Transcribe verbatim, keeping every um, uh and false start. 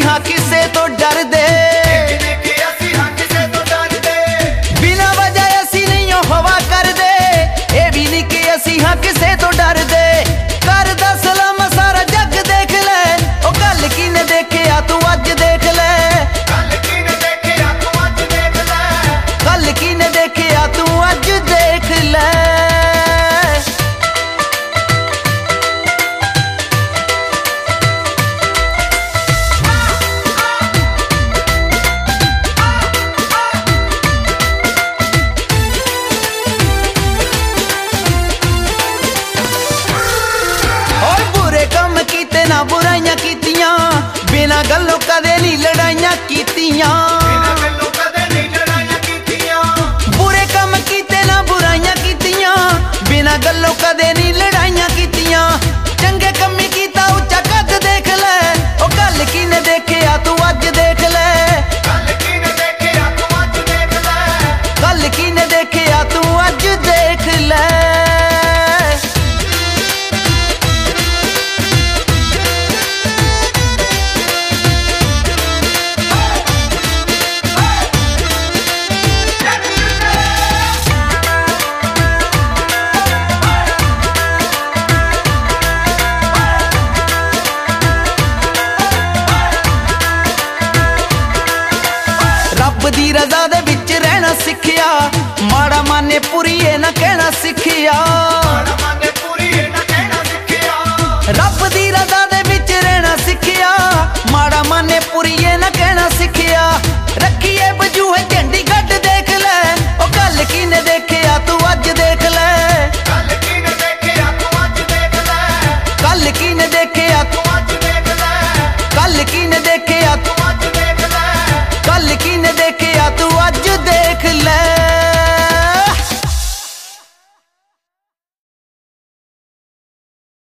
हाँ किसे तो डरदे, बिना वजह असी नहीं हवा करदे। ये भी नहीं कि असी हाँ किसे तो डरदे। कर दा सलाम सारा जग देख ले, ओ गल किने देखिया तू अज देख ले, गल किने देखिया तू अज देख ले, गल किने देखिया तू अज देख ले। ना बुराइयां कीतियां, बिना गल्लों कदे नहीं लड़ाइयां कीतियां, बुरे कम कीते ना बुराइयां कीतियां, बिना गल्लों कदे नहीं लड़ाइयां कीतियां। चंगे कमी कीता उच्चा कद देख ले, ओ गल किने देखिया तू अज देख ले, गल किने देखिया तू अज देख ले, गल किने देखिया तू अज देख ले। रब दी रज़ा दे विच रहना सिखिया, माड़ा माने पुरीए ना कहना सिखिया।